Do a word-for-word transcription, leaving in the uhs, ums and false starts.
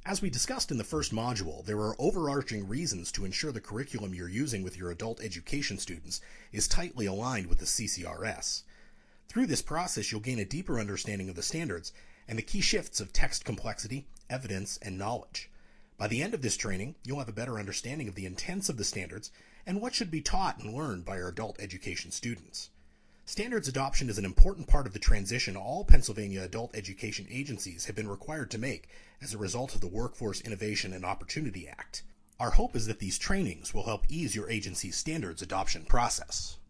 As we discussed in the first module, there are overarching reasons to ensure the curriculum you're using with your adult education students is tightly aligned with the C C R S. Through this process, you'll gain a deeper understanding of the standards and the key shifts of text complexity, evidence, and knowledge. By the end of this training, you'll have a better understanding of the intents of the standards and what should be taught and learned by our adult education students. Standards adoption is an important part of the transition all Pennsylvania adult education agencies have been required to make as a result of the Workforce Innovation and Opportunity Act. Our hope is that these trainings will help ease your agency's standards adoption process.